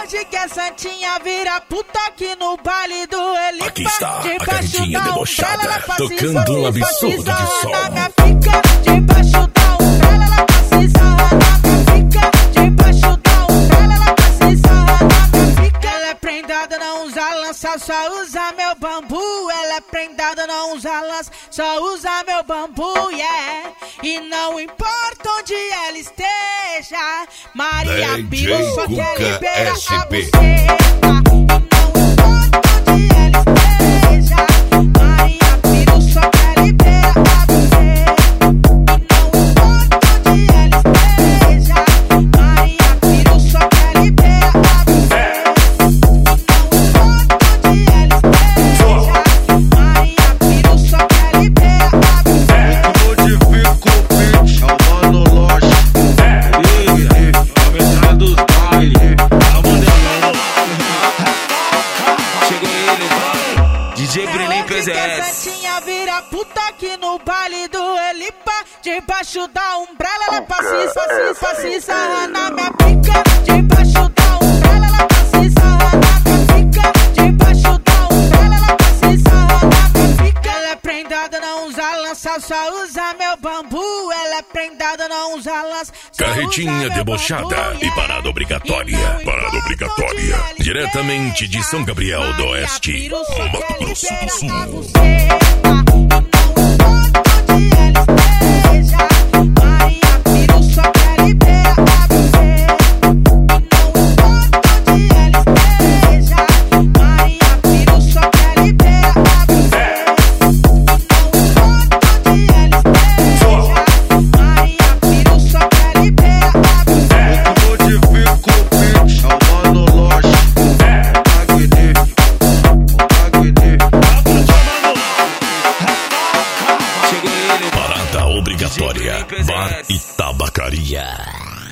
hoje que a Santinha vira puta aqui no baile do Elipa. Aqui está a Carretinha debochada, tocando um absurdo de som. Na minha pica, debaixo da umbrella, ela passa sarra na minha pica. Debaixo da umbrella, ela passa sarra na minha pica. Ela é prendada, não usa lança, só usa meu bambu. Ela é prendada, não usa lança, só usa meu bambu, yeah. E não importa onde ela esteja, Maria Piro só quer liberar a buceta. DJ Bruninho PZS. A Santinha vira puta aqui no baile do Elipa. Debaixo da umbrella, ela passa sarra na minha pica. Debaixo da umbrella, ela passa sarra na minha pica. Debaixo da umbrella, ela passa sarra na minha pica. Ela é prendada, não usa lança, só usa meu bambu. Ela é prendada, não usa lança, só Carretinha debochada e parada obrigatória. Parada obrigatória. Diretamente de São Gabriel do Oeste, Mato Grosso do Sul. Parada obrigatória, Bar e Tabacaria.